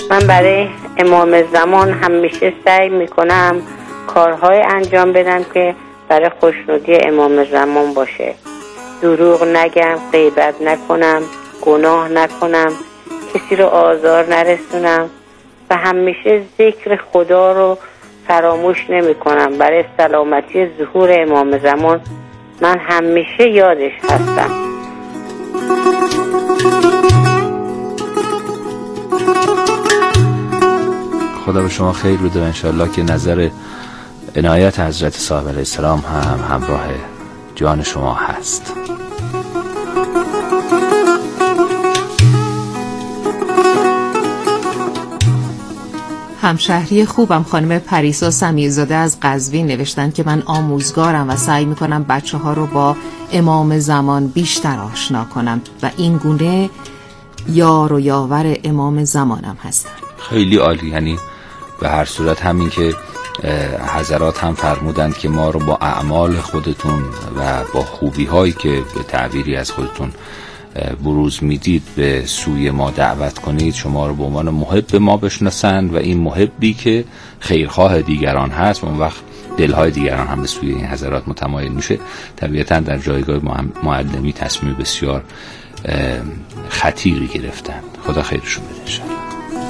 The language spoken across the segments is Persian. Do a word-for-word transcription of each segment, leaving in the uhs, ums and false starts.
من برای امام زمان همیشه سعی میکنم کارهای انجام بدم که برای خوشنودی امام زمان باشه. دروغ نگم، غیبت نکنم، گناه نکنم، کسی رو آزار نرسونم و همیشه ذکر خدا رو فراموش نمی کنم. برای سلامتی ظهور امام زمان من همیشه یادش هستم. خدا به شما خیر بده و انشاءالله که نظر عنایت حضرت صاحب علیه السلام هم همراه جان شما هست. همشهری خوبم خانم پریسا سمیرزاده از قزوین نوشتن که من آموزگارم و سعی میکنم بچه ها رو با امام زمان بیشتر آشنا کنم و این گونه یار و یاور امام زمانم هستم. خیلی عالی. یعنی به هر صورت همین که حضرات هم فرمودند که ما رو با اعمال خودتون و با خوبی هایی که به تعبیری از خودتون بروز میدید به سوی ما دعوت کنید، شما رو به عنوان محب ما بشناسند و این محبی که خیرخواه دیگران هست اون وقت دلهای دیگران هم به سوی این حضرات متمایل میشه. طبیعتا در جایگاه معلمی تصمیم بسیار خطیری گرفتن. خدا خیرشون بده انشاءالله.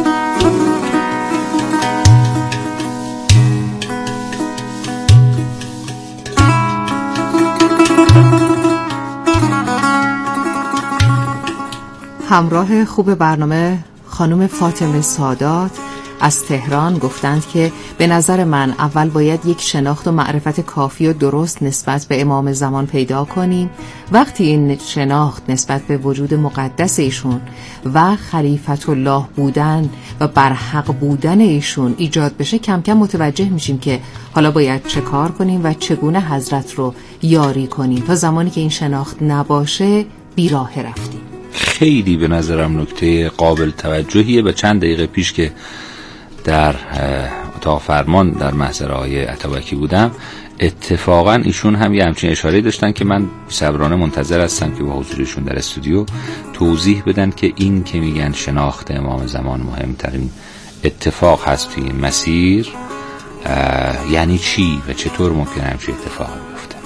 همراه خوب برنامه خانم فاطمه سادات از تهران گفتند که به نظر من اول باید یک شناخت و معرفت کافی و درست نسبت به امام زمان پیدا کنیم. وقتی این شناخت نسبت به وجود مقدس ایشون و خلیفت الله بودن و برحق بودن ایشون ایجاد بشه، کم کم متوجه میشیم که حالا باید چه کار کنیم و چگونه حضرت رو یاری کنیم. تا زمانی که این شناخت نباشه بیراه رفتیم. خیلی به نظرم نکته قابل توجهیه. به چند دقیقه پیش که در اتاق فرمان در محضر آقای اتابکی بودم، اتفاقا ایشون هم یه همچین اشاره داشتن که من صبرانه منتظر هستم که با حضورشون در استودیو توضیح بدن که این که میگن شناخت امام زمان مهمترین اتفاق هست توی این مسیر یعنی چی و چطور ممکنه همچین اتفاقی بیفته.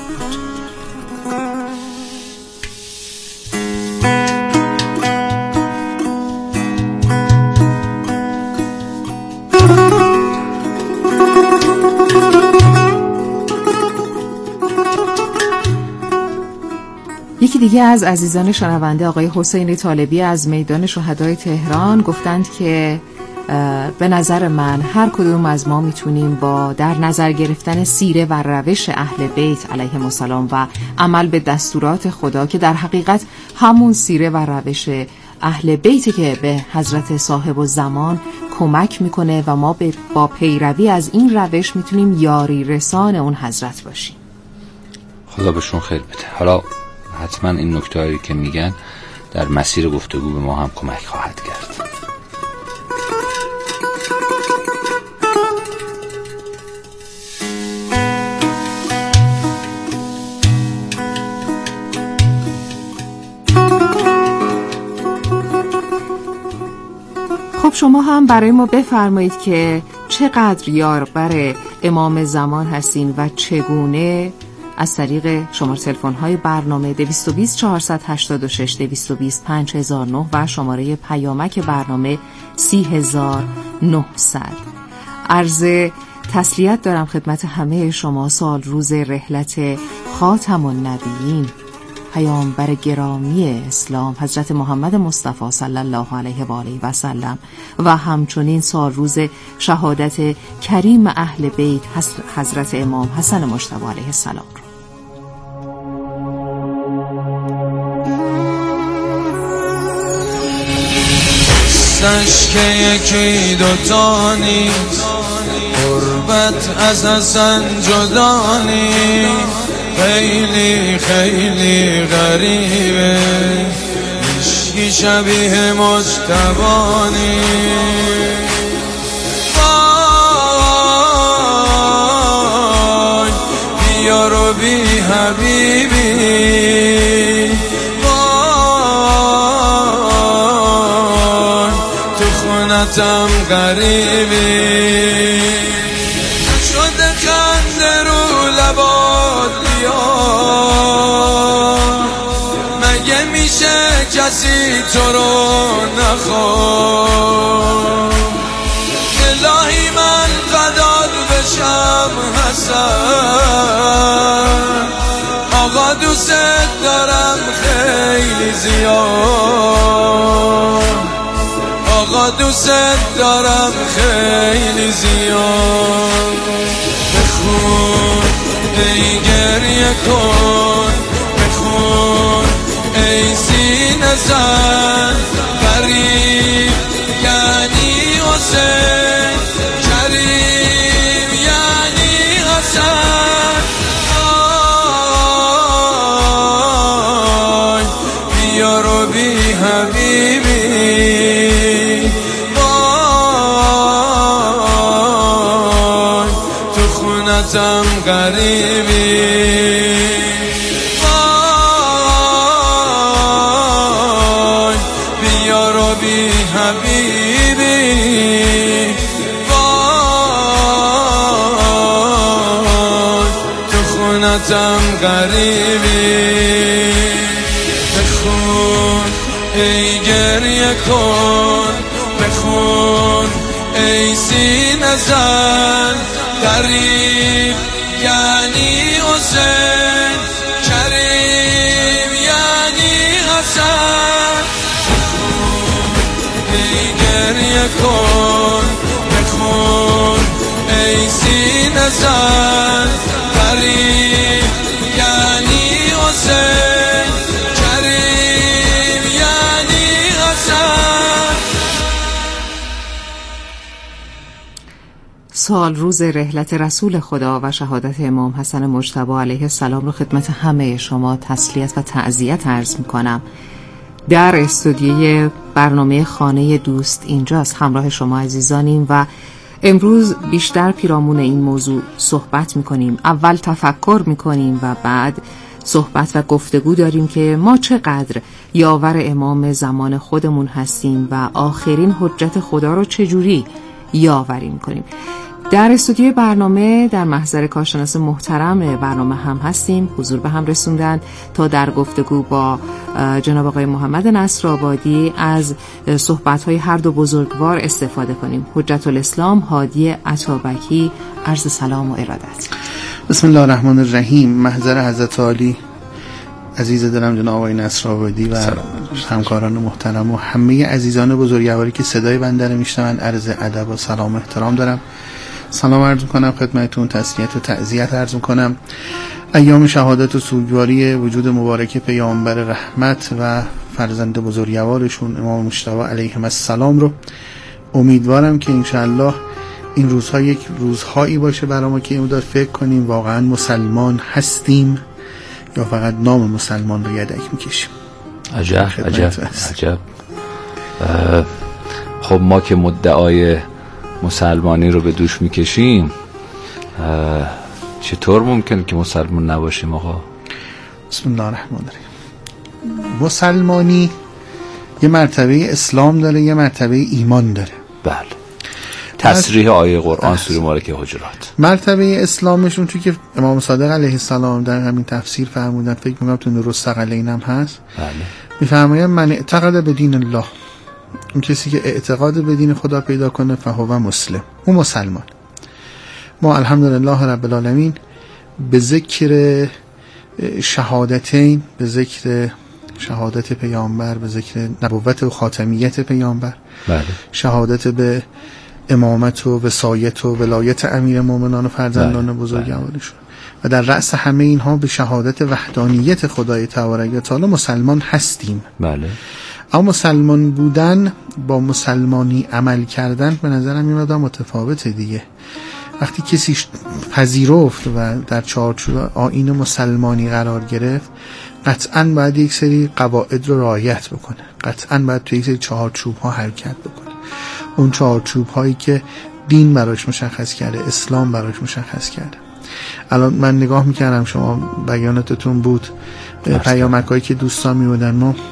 یکی دیگه از عزیزان شنونده آقای حسین طالبی از میدان شهدای تهران گفتند که به نظر من هر کدوم از ما میتونیم با در نظر گرفتن سیره و روش اهل بیت علیهم السلام و عمل به دستورات خدا که در حقیقت همون سیره و روش اهل بیتی که به حضرت صاحب الزمان کمک میکنه و ما با پیروی از این روش میتونیم یاری رسان اون حضرت باشیم. خدا بهشون خیر بده. حالا حتما این نکته‌ای که میگن در مسیر گفتگو به ما هم کمک خواهد کرد. خب شما هم برای ما بفرمایید که چقدر یاربر امام زمان هستین و چگونه از طریق شماره تلفن های برنامه دویست و بیست چهارصد و هشتاد و شش دویست و بیست پنج هزار و نه و شماره پیامک برنامه سی هزار و نهصد. عرض تسلیت دارم خدمت همه شما. سال روز رحلت خاتم النبیین پیامبر گرامی اسلام حضرت محمد مصطفی صلی الله علیه و آله و سلم و همچنین سال روز شهادت کریم اهل بیت حضرت امام حسن مجتبی علیه السلام رو. سش که یکی دوتا نیست، قربت از حسن جدا نیست، خیلی خیلی غریبه هیچکی شبیه مجتبی نیست. وای بیا رو بی حبیبی، وای تو خونتم غریبی شده خنده رو لبات بیاد مگه میشه کسی تو رو نخواد الهی من فدات بشم حسن آقا دوست دارم خیلی زیاد آقا دوست دارم خیلی زیاد بخون ای گریه کن بخون ای سینه زن غریب یعنی حسین کریم یعنی حسن آی بیا رو بی حبیبی وای تو خونتم غریبی وای بیا رو بی حبیبی وای تو خونتم غریبی بخون ای گریه کن بخون ای سینه زن غریب یعنی حسین کریم یعنی حسن بخون ای گریه کن بخون ای سینه زن غریب یعنی حسین کریم یعنی حسن. سال روز رحلت رسول خدا و شهادت امام حسن مجتبی علیه السلام رو خدمت همه شما تسلیت و تعزیت عرض میکنم. در استودیوی برنامه خانه دوست اینجاست، همراه شما عزیزانیم و امروز بیشتر پیرامون این موضوع صحبت میکنیم. اول تفکر میکنیم و بعد صحبت و گفتگو داریم که ما چقدر یاور امام زمان خودمون هستیم و آخرین حجت خدا رو چجوری یاوری میکنیم. در استودیوی برنامه در محضر کارشناس محترم برنامه هم هستیم، حضور به هم رسوندن تا در گفتگو با جناب آقای محمد نصرآبادی از صحبت‌های هر دو بزرگوار استفاده کنیم. حجت الاسلام هادی عطابکی، عرض سلام و ارادت. بسم الله الرحمن الرحیم. محضر حضرت عالی عزیز دلم جناب آقای نصرآبادی و همکاران محترم و همه عزیزان بزرگواری که صدای بنده رو میشنون عرض ادب و سلام و احترام دارم. سلام عرض میکنم خدمتتون، تسلیت و تعزیت عرض میکنم. ایام شهادت و سوگواری وجود مبارک پیامبر رحمت و فرزند بزرگوارشون امام مجتبی علیهم السلام رو امیدوارم که انشاءالله این روزها یک روزهایی باشه برای ما که امروز فکر کنیم واقعا مسلمان هستیم یا فقط نام مسلمان رو یدک میکشیم. عجب عجب عجب. خب ما که مدعای مسلمانی رو به دوش میکشیم، چطور ممکنه که مسلمان نباشیم آقا؟ بسم الله الرحمن الرحیم. مسلمانی یه مرتبه اسلام داره، یه مرتبه ایمان داره. بله. تصریح آیه قرآن سوره مبارکه حجرات. مرتبه اسلامشون توی که امام صادق علیه السلام در همین تفسیر فرمودن، فکر می‌کنم تو نورالثقلین هم هست. بله. می‌فرمایند من اعتقد به دین الله، اون کسی که اعتقاد به دین خدا پیدا کنه فهو مسلم، اون مسلمان. ما الحمدلله رب العالمین به ذکر شهادتین، به ذکر شهادت پیامبر، به ذکر نبوت و خاتمیت پیامبر، بله. شهادت به امامت و وصایت و ولایت امیر مومنان و فرزندان بزرگوارشون و در رأس همه اینها به شهادت وحدانیت خدای تبارک و تعالی مسلمان هستیم. بله. اما مسلمان بودن با مسلمانی عمل کردن به نظرم این مقدار متفاوته دیگه. وقتی کسی پذیرفت و در چارچوب آیین مسلمانی قرار گرفت، قطعاً باید یک سری قواعد رو رعایت بکنه، قطعاً باید توی یک سری چارچوب ها حرکت بکنه. اون چارچوب هایی که دین براش مشخص کرده، اسلام براش مشخص کرده. الان من نگاه میکردم، شما بیاناتتون بود، پیامک هایی که دوستان میبودن، ما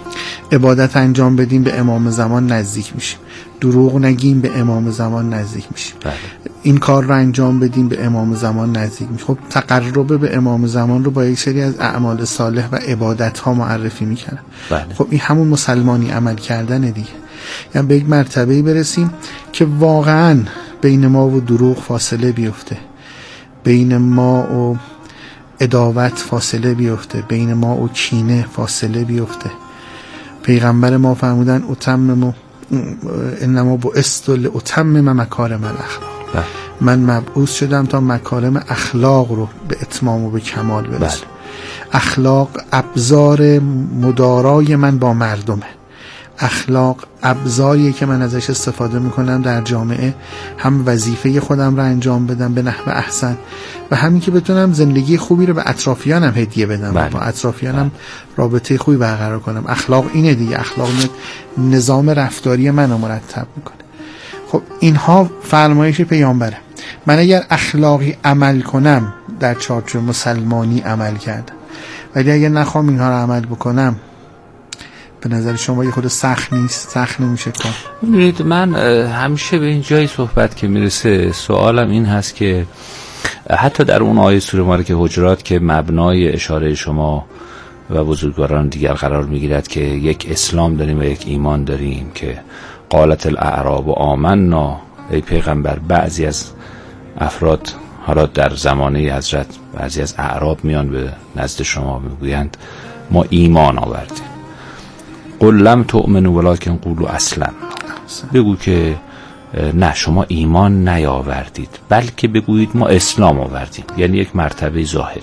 عبادت انجام بدیم به امام زمان نزدیک میشیم، دروغ نگیم به امام زمان نزدیک میشیم، بله. این کار رو انجام بدیم به امام زمان نزدیک میشیم. خب تقرب به امام زمان رو با یک سری از اعمال صالح و عبادت ها معرفی میکنن. بله. خب این همون مسلمانی عمل کردن دیگه، یعنی به یک مرتبه‌ای برسیم که واقعا بین ما و دروغ فاصله بیفته، بین ما و عداوت فاصله بیفته، بین ما و کینه فاصله بیفته. پیغمبر ما فرمودن اتمم انما بعثت لاتمم مکارم الاخلاق، من مبعوث شدم تا مکارم اخلاق رو به اتمام و به کمال برسونم. اخلاق ابزار مدارای من با مردمه، اخلاق ابزاریه که من ازش استفاده میکنم در جامعه، هم وظیفه خودم رو انجام بدم به نحو احسن و همین که بتونم زندگی خوبی رو به اطرافیانم هدیه بدم، بله. با اطرافیانم بله. رابطه خوبی برقرار کنم. اخلاق اینه دیگه، اخلاق نظام رفتاری منو مرتب میکنه. خب اینها فرمایش پیامبره. من اگر اخلاقی عمل کنم در چارچوب مسلمانی عمل کردم، ولی اگر نخوام اینها رو عمل بکنم به نظر شما یه خود سخت نیست؟ سخت نمیشه کار؟ ببینید من همیشه به این جای صحبت که میرسه سوالم این هست که حتی در اون آیه سوره مبارکه حجرات که مبنای اشاره شما و بزرگواران دیگر قرار میگیرد که یک اسلام داریم و یک ایمان داریم که قالت الاعراب و آمنا، ای پیغمبر بعضی از افراد حالا در زمانه حضرت بعضی از اعراب میان به نزد شما میگویند ما ایمان آوردیم. قل لم تؤمنوا ولکن قولوا اسلمنا، بگو که نه شما ایمان نیاوردید بلکه بگویید ما اسلام آوردیم، یعنی یک مرتبه ظاهری.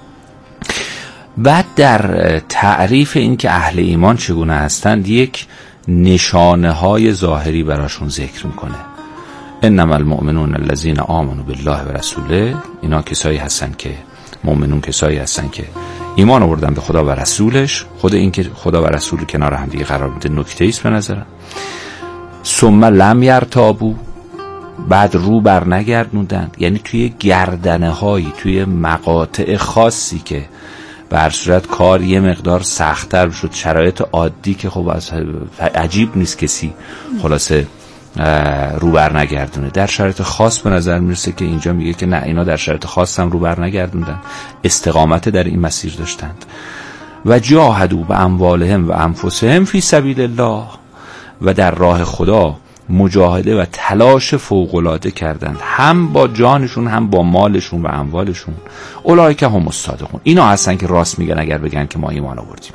بعد در تعریف این که اهل ایمان چگونه هستند یک نشانه های ظاهری براشون ذکر میکنه. انما المؤمنون الذين آمنوا بالله و رسوله، اینا کسایی هستن که مؤمنون کسایی هستن که ایمان آوردن به خدا و رسولش. خود این که خدا و رسول کنار هم دیگه قرار میده نکته ایست به نظرم. ثم لم یرتابوا، بعد رو بر نگردوندند، یعنی توی گردنه هایی توی مقاطع خاصی که به هر صورت کار یه مقدار سخت‌تر شد، شرایط عادی که خب عجیب نیست کسی خلاصه رو بر نگردونه، در شرایط خاص به نظر میرسه که اینجا میگه که نه اینا در شرایط خاص هم رو بر نگردوندن، استقامت در این مسیر داشتند. و جاهدوا باموالهم و انفسهم فی سبیل الله، و در راه خدا مجاهده و تلاش فوق‌العاده کردند، هم با جانشون هم با مالشون و اموالشون. اولئک هم الصادقون، اینا هستن که راست میگن اگر بگن که ما ایمان آوردیم.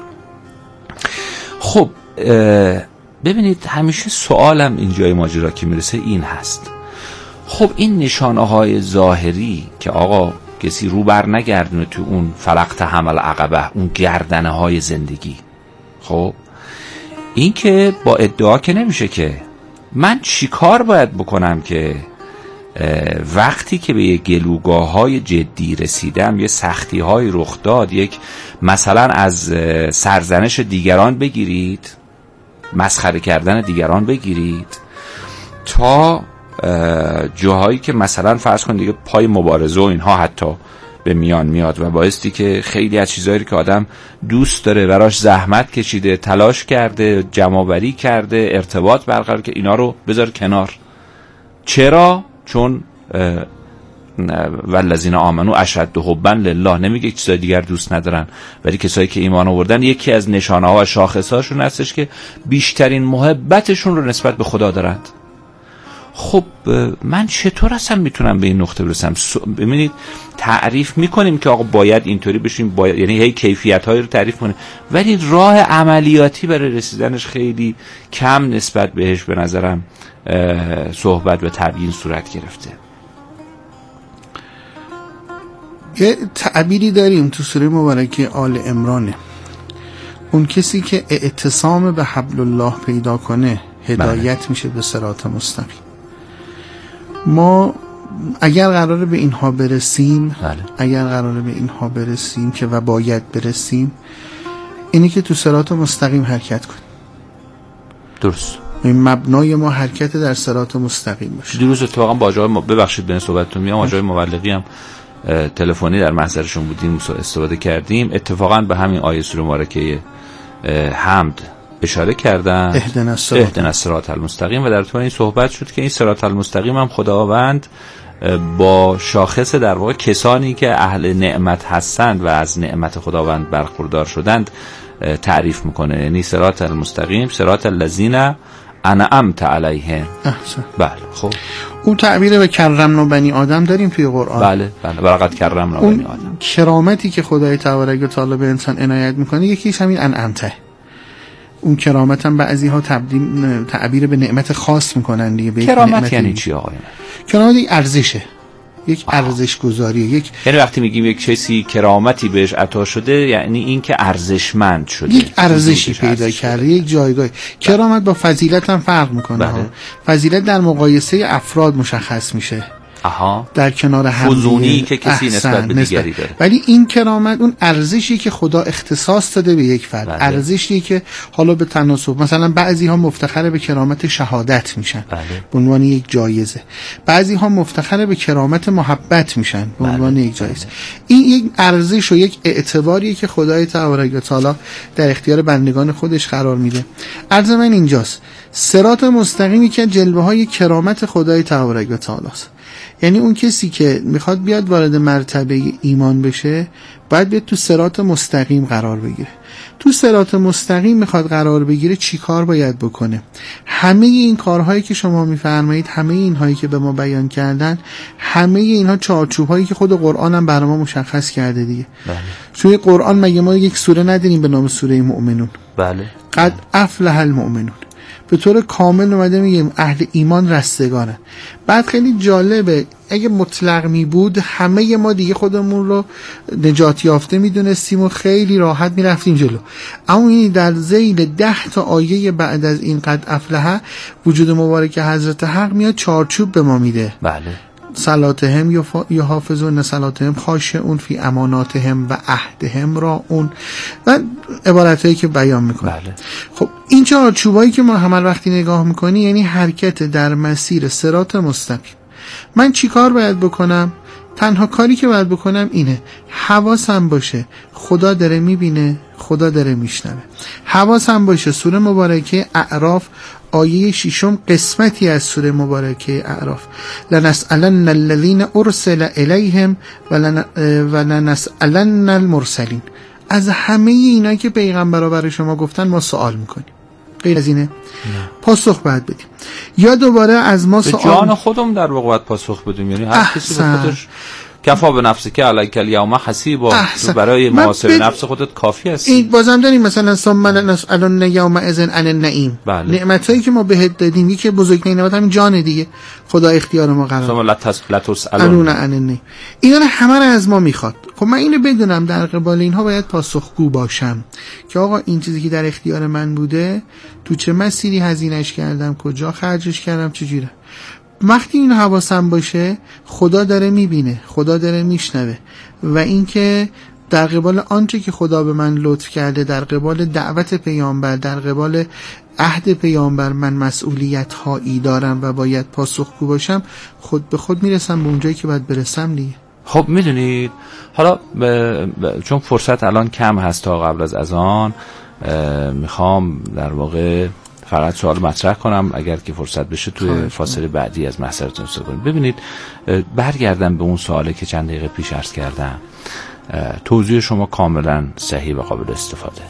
خب ببینید همیشه سوالم اینجای ماجرا که میرسه این هست، خب این نشانه های ظاهری که آقا کسی رو بر نگردونه تو اون فلقت حمل عقبه، اون گردنه های زندگی، خب این که با ادعا که نمیشه که من چی کار باید بکنم که وقتی که به یک گلوگاه های جدی رسیدم، یه سختی های رخ داد، یک مثلا از سرزنش دیگران بگیرید، مسخره کردن دیگران بگیرید، تا جاهایی که مثلا فرض کنید دیگه پای مبارزه و اینها حتی به میان میاد و بایستی که خیلی از چیزایی که آدم دوست داره براش زحمت کشیده، تلاش کرده، جمع‌آوری کرده، ارتباط برقرار که اینا رو بذار کنار. چرا؟ چون والذین آمنوا اشد حبا لله، نمیگه چیزای دیگر دوست ندارن، ولی کسایی که ایمان آوردن یکی از نشانه ها و شاخص هاشون هستش که بیشترین محبتشون رو نسبت به خدا دارند. خب من چطور اصلا میتونم به این نقطه برسم؟ ببینید تعریف میکنیم که آقا باید اینطوری بشیم، باید، یعنی هی کیفیت هایی رو تعریف کنیم، ولی راه عملیاتی برای رسیدنش خیلی کم نسبت بهش به نظرم صحبت و تبیین صورت گرفته. یه تعبیری داریم تو سوره مبارکه آل عمران، اون کسی که اعتصام به حبل الله پیدا کنه هدایت بله. میشه به صراط مستقیم. ما اگر قراره به اینها برسیم بله. اگر قراره به اینها برسیم که و باید برسیم، اینی که تو صراط مستقیم حرکت کنیم. درست. این مبنای ما حرکت در صراط مستقیم باشه. دیروز اتفاقا با آقای م... ببخشید به این صحبتتون میام، آقای مبلغی هم تلفنی در محضرشون بودیم استفاده کردیم، اتفاقا به همین آیه سوره مبارکه حمد اشاره کردن اهدنا الصراط اهدنا الصراط المستقیم و در تو این صحبت شد که این صراط المستقیم هم خداوند با شاخص در واقع کسانی که اهل نعمت هستند و از نعمت خداوند برخوردار شدند تعریف میکنه. یعنی صراط المستقیم صراط الذین انعمت علیهم. احسن. بله. خب اون تعبیر به کرمنا بنی آدم داریم توی قرآن. بله بله ولقد کرمنا بنی آدم. کرامتی که خدای تبارک و تعالی به انسان عنایت میکنه یکیش همین انعمته. اون کرامت هم بعضی ها تبدیل تعبیر به نعمت خاص میکنن دیگه. به کرامت یعنی چی آقای؟ کرامت یک ارزشه، یک ارزش گذاری، یک یعنی وقتی میگیم یک کسی کرامتی بهش عطا شده یعنی این که ارزشمند شده، یک ارزشی پیدا کرده، یک جایگاهی. کرامت با فضیلت هم فرق میکنه. بله. فضیلت در مقایسه افراد مشخص میشه. آها. در کنار هم فزونی که کسی نسبت به دیگری داره. ولی این کرامت اون ارزشی که خدا اختصاص داده به یک فرد. بله. ارزشی که حالا به تناسب، مثلا بعضی ها مفتخر به کرامت شهادت میشن. بله. به عنوان یک جایزه. بعضی ها مفتخر به کرامت محبت میشن به عنوان بله. یک جایزه. بله. این یک ارزش و یک اعتباریه که خدای تبارک و تعالی در اختیار بندگان خودش قرار میده. عرض من اینجاست، صراط مستقیمی که جلوه های کرامت خدای تبارک و تعالی است. یعنی اون کسی که میخواد بیاد وارد مرتبه ایمان بشه باید بیاد تو صراط مستقیم قرار بگیره. تو صراط مستقیم میخواد قرار بگیره چی کار باید بکنه؟ همه این کارهایی که شما میفرمایید، همه اینهایی که به ما بیان کردن، همه اینها چارچوبهایی که خود قرآن هم برای ما مشخص کرده دیگه. بله. توی قرآن مگه ما یک سوره نداریم به نام سوره مؤمنون؟ بله. قد افلح المؤمنون. به طور کامل اومده میگیم اهل ایمان رستگارن. بعد خیلی جالبه، اگه مطلق می بود همه ما دیگه خودمون رو نجات یافته میدونستیم و خیلی راحت میرفتیم جلو. اما این در ذیل ده تا آیه بعد از این قد افلح وجود مبارک حضرت حق میاد چارچوب به ما میده. بله. صلاتهم یحافظون صلاتهم خاشعون فی اماناتهم و عهدهم را اون و عبارتایی که بیان میکنه. بله. خب این چارچوبایی که ما همه وقتی نگاه میکنی یعنی حرکت در مسیر صراط مستقیم. من چی کار باید بکنم؟ تنها کاری که باید بکنم اینه حواسم باشه خدا داره میبینه، خدا داره میشنوه. حواسم باشه سوره مبارکه اعراف آیه ششم قسمتی از سوره مبارکه اعراف لنسألن الذین ارسل الیهم ولنسألن المرسلین. از همه اینا که پیغمبرا برای شما گفتن ما سوال میکنیم. غیر از اینه؟ نه. پاسخ باید بدیم. یا دوباره از ما سوال، به جان خودم در واقع باید پاسخ بدیم. یعنی هر کسی به خودش کفا به نفسی که علیک الیوم حسیبا، برای محاسبه بد... نفس خودت کافی است. این بازم داریم مثلا ثم لنسألن یوم اذن عن النعیم. بله. نعمتایی که ما بهت دادیم یکی بزرگترین نعمت همین جان دیگه. خدا اختیار ما قرار ثم لتسألن عن النعیم. اینا همه رو از ما میخواد. خب من اینو بدونم در قبال اینها باید پاسخگو باشم که آقا این چیزی که در اختیار من بوده تو چه مسیری هزینه‌اش کردم، کجا خرجش کردم، چجوره. وقتی این حواسم باشه خدا داره میبینه، خدا داره میشنوه و اینکه در قبال آنچه که خدا به من لطف کرده، در قبال دعوت پیامبر، در قبال عهد پیامبر من مسئولیت هایی دارم و باید پاسخگو باشم، خود به خود میرسم به اونجایی که باید برسم دیگه. خب میدونید حالا ب... ب... چون فرصت الان کم هست تا قبل از اذان میخوام در واقع فقط سوال مطرح کنم، اگر که فرصت بشه توی فاصله بعدی از محضرتون استفاده کنیم. ببینید برگردم به اون سوالی که چند دقیقه پیش عرض کردم. توضیح شما کاملا صحیح و قابل استفاده.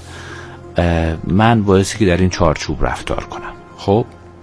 من بایستی که در این چارچوب رفتار کنم. خب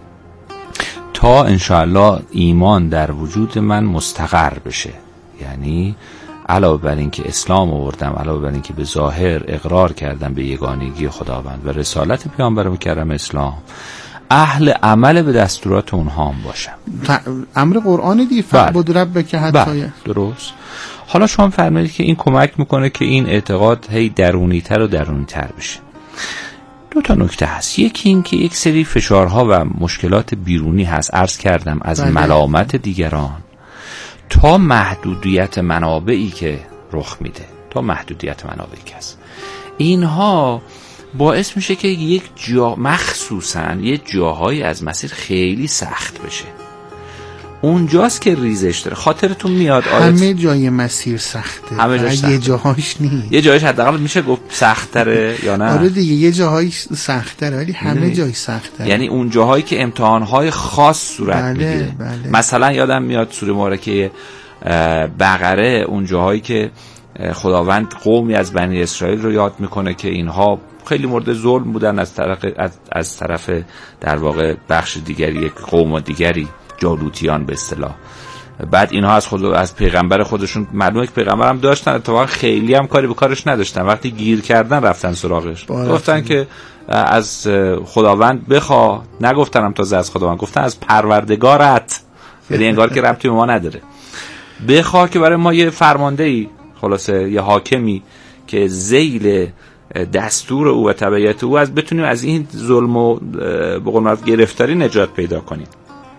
تا انشاءالله ایمان در وجود من مستقر بشه، یعنی علاوه بر این که اسلام آوردم، علاوه بر این که به ظاهر اقرار کردم به یگانگی خداوند و رسالت پیامبر مکرم اسلام، اهل عمل به دستورات اونها هم باشم. امر قرآن دیگه، فعبد ربک حتی. درست. حالا شما فرمایید که این کمک میکنه که این اعتقاد هی درونی‌تر و درونی‌تر بشه. دو تا نکته هست. یکی این که یک سری فشارها و مشکلات بیرونی هست، عرض کردم از بله. ملامت دیگران تا محدودیت منابعی که رخ میده، تا محدودیت منابعی که هست، اینها باعث میشه که یک جا مخصوصا یک جاهایی از مسیر خیلی سخت بشه. اونجاست که ریزش داره. خاطرتون میاد آیت همه جای مسیر سخته، همه جاش یه جاهاش نیست. یه جایش حداقل میشه گفت سخت تره یا نه؟ آره دیگه، یه جاهایش سخت تره ولی همه جای سخت تره. یعنی اون جاهایی که امتحانهای خاص صورت بله، میگیره. بله. مثلا یادم میاد سوره مبارکه بقره، اون جاهایی که خداوند قومی از بنی اسرائیل رو یاد میکنه که اینها خیلی مورد ظلم بودن از طرف از, از طرف در واقع بخش دیگری، یک قوم دیگری، جالوتیان به اصطلاح. بعد اینها از خود از پیغمبر خودشون معلومه که پیغمبر هم داشتن، اتفاقا خیلی هم کاری به کارش نداشتن. وقتی گیر کردن رفتن سراغش، گفتن که از خداوند بخوا، نگفتنم تازه از خداوند، گفتن از پروردگارت، یعنی انگار که ربطی به ما نداره، بخوا که برای ما یه فرماندهی، خلاصه یه حاکمی که ذیل دستور او و تبعیت او از بتونیم از این ظلم و به قول معروف گرفتاری نجات پیدا کنیم.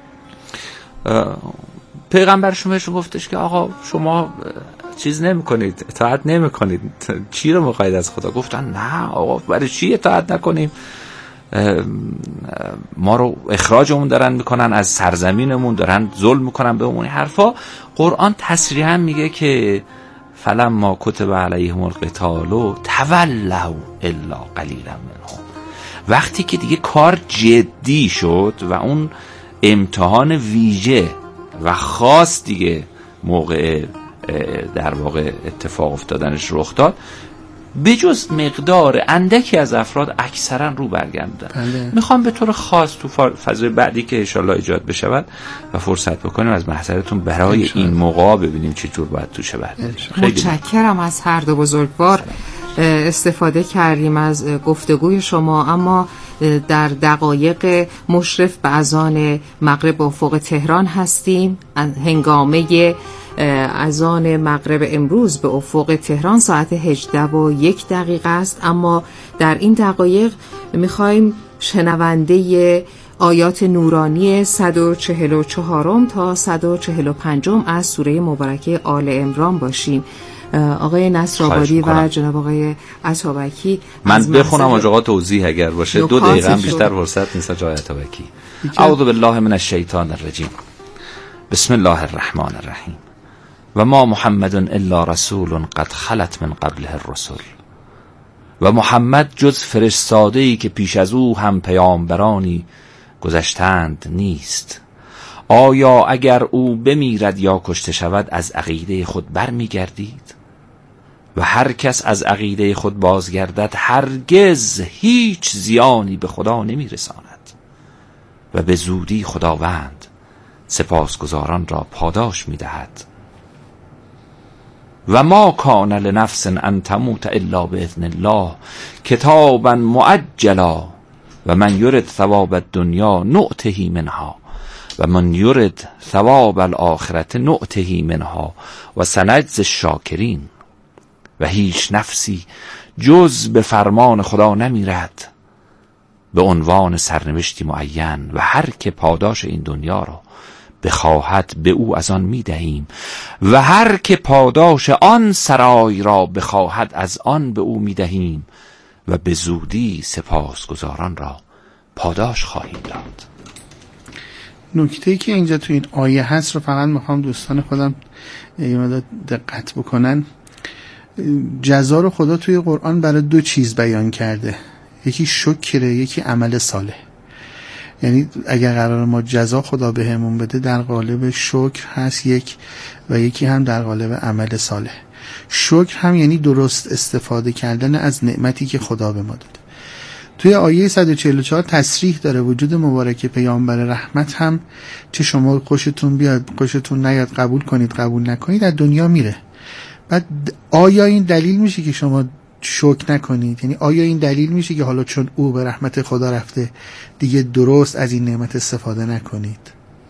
پیغمبر شما بهشون گفتش که آقا شما چیز نمی کنید، اطاعت نمی کنید، چی رو میخواید از خدا؟ گفتن نه آقا برای چی اطاعت نکنیم؟ ما رو اخراجمون دارن میکنن از سرزمینمون، دارن ظلم میکنن به اون حرفا. قرآن تصریحا میگه که فلما کتب علیهم القتال تولوا الا قلیلا منهم. وقتی که دیگه کار جدی شد و اون امتحان ویژه و خاص دیگه موقع در واقع اتفاق افتادنش رخ داد، بجز مقدار اندکی از افراد اکثرا رو برگردن. بله. میخوام به طور خاص تو فضای بعدی که انشالله ایجاد بشود و فرصت بکنیم از محضرتون برای این موقع ببینیم چه جور باید تو شود. متشکرم از هر دو بزرگوار. استفاده کردیم از گفتگوی شما، اما در دقایق مشرف به اذان مغرب افق تهران هستیم. هنگامه اذان مغرب امروز به افق تهران ساعت هجده و یک دقیقه است، اما در این دقایق میخوایم شنونده آیات نورانی صد و چهل و چهار تا صد و چهل و پنج از سوره مبارکه آل عمران باشیم. آقای نصرآبادی و جناب آقای عطابکی، من بخونم آقا توضیح اگر باشه، دو دقیقه هم بیشتر فرصت نیست. جای عطابکی: اعوذ بالله من الشیطان الرجیم، بسم الله الرحمن الرحیم. و ما محمد الا رسول قد خلت من قبله الرسل. و محمد جز فرستاده‌ای که پیش از او هم پیامبرانی گذشتند نیست. آیا اگر او بمیرد یا کشته شود از عقیده خود برمیگردید؟ و هر کس از عقیده خود بازگردد هرگز هیچ زیانی به خدا نمیرساند و به زودی خداوند سپاسگزاران را پاداش میدهد. و ما کان لنفس ان تموت الا باذن الله کتابا مؤجلا و من یرد ثواب الدنیا نؤته منها و من یرد ثواب الاخرة نؤته منها و سنجزی الشاکرین. و هیچ نفسی جز به فرمان خدا نمیرد به عنوان سرنوشتی معین، و هر که پاداش این دنیا را بخواهد به او از آن میدهیم و هر که پاداش آن سرای را بخواهد از آن به او میدهیم و به زودی سپاسگزاران را پاداش خواهیم داد. نکته‌ای که اینجا تو این آیه هست رو فقط میخوام دوستان خودم یه مقدار دقت بکنن. جزا رو خدا توی قرآن برای دو چیز بیان کرده، یکی شکره، یکی عمل صالح. یعنی اگر قرار ما جزا خدا بهمون بده در قالب شکر هست یک، و یکی هم در قالب عمل صالح. شکر هم یعنی درست استفاده کردن از نعمتی که خدا به ما داده. توی آیه صد و چهل و چهار تصریح داره وجود مبارک پیامبر رحمت هم چه شما خوشتون بیاد خوشتون نیاد، قبول کنید قبول نکنید، در دنیا میره. بعد آیا این دلیل میشه که شما شکر نکنید؟ یعنی آیا این دلیل میشه که حالا چون او به رحمت خدا رفته دیگه درست از این نعمت استفاده نکنید؟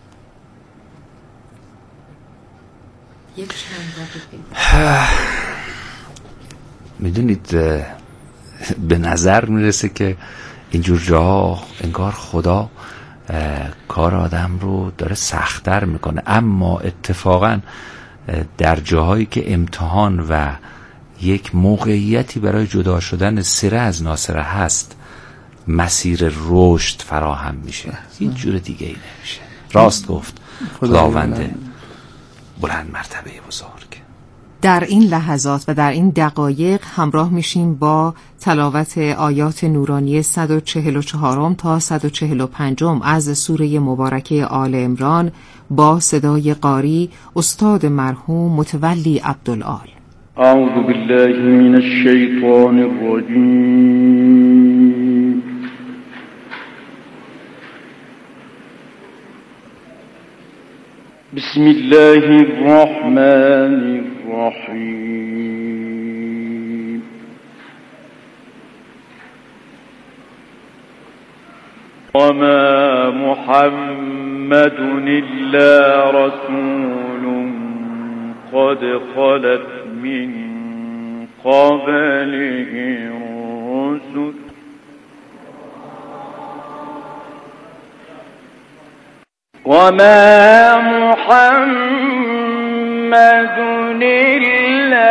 میدونید به نظر میرسه که اینجور جاها انگار خدا کار آدم رو داره سخت‌تر میکنه، اما اتفاقا در جاهایی که امتحان و یک موقعیتی برای جدا شدن سره از ناسره هست مسیر رشد فراهم میشه، هیچ جور دیگه ای نمیشه. راست گفت خداوند بلند مرتبه بزرگ. در این لحظات و در این دقایق همراه میشیم با تلاوت آیات نورانی صد و چهل و چهار تا صد و چهل و پنج از سوره مبارکه آل عمران با صدای قاری استاد مرحوم متولی عبدالآل. اعوذ بالله من الشیطان الرجیم. بسم الله الرحمن الرحیم. وما محمد إلا رسول قد خلت من قبله الرسل وما محمد إلا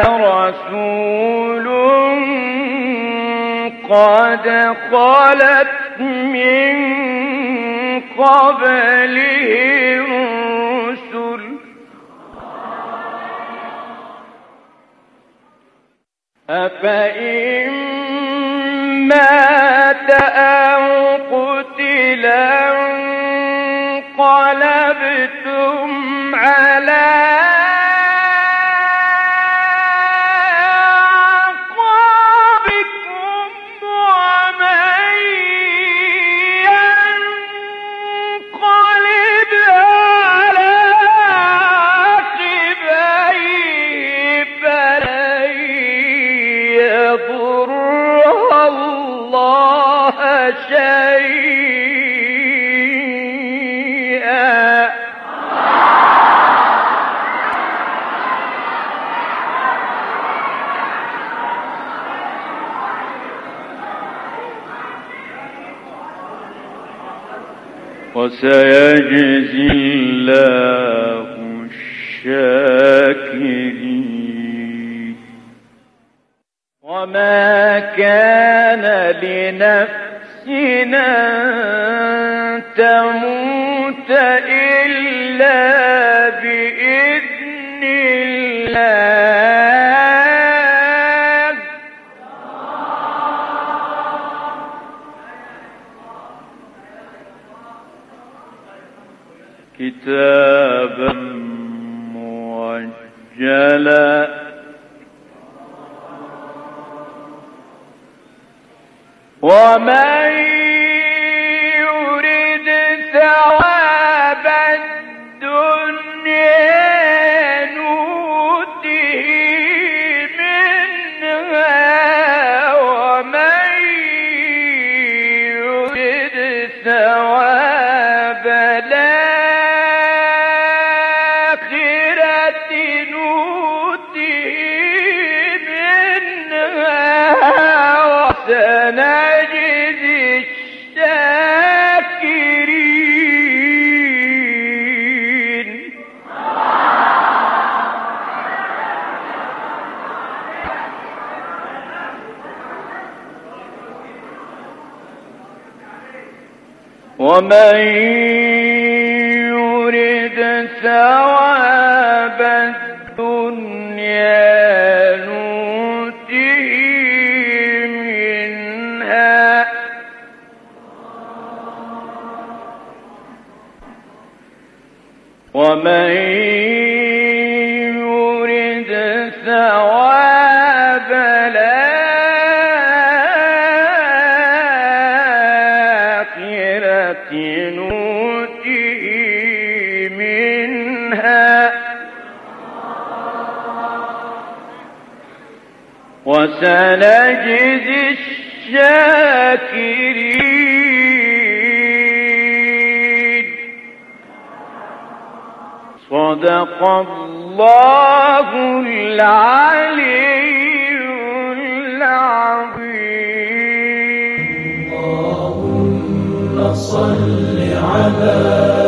رسول قد خلت من قبله الرسل أفإن مات أو قتل انقلبتم على أعقابكم ومن ينقلب على عقبيه فلن يضر الله شيئا. وسيجزي الله الشاكرين. وما كان لنفس أن تموت إلا بإذن الله كتابا مؤجلا ومن يرد ثواب الدنيا نؤته منها ومن يرد ثواب الآخرة نؤته منها وسنجزي الشاكرين. ومن يرد ثواب الدنيا نؤته منها ومن يرد ثواب الآخرة نؤته منها وسنجزي الشاكرين. صدق الله العلي العظيم. اللهم صل على